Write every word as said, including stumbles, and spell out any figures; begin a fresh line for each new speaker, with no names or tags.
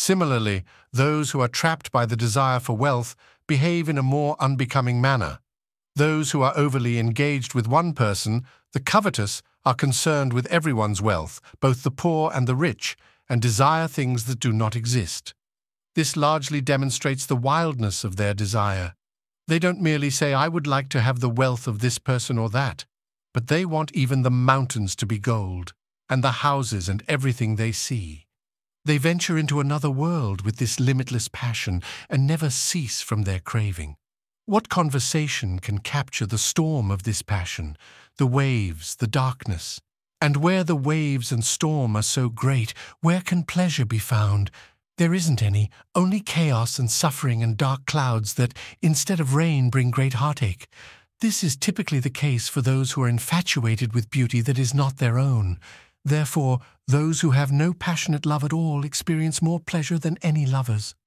Similarly, those who are trapped by the desire for wealth behave in a more unbecoming manner. Those who are overly engaged with one person, the covetous, are concerned with everyone's wealth, both the poor and the rich, and desire things that do not exist. This largely demonstrates the wildness of their desire. They don't merely say, "I would like to have the wealth of this person or that," but they want even the mountains to be gold, and the houses and everything they see. They venture into another world with this limitless passion and never cease from their craving. What conversation can capture the storm of this passion, the waves, the darkness? And where the waves and storm are so great, where can pleasure be found? There isn't any, only chaos and suffering and dark clouds that, instead of rain, bring great heartache. This is typically the case for those who are infatuated with beauty that is not their own. Therefore, those who have no passionate love at all experience more pleasure than any lovers.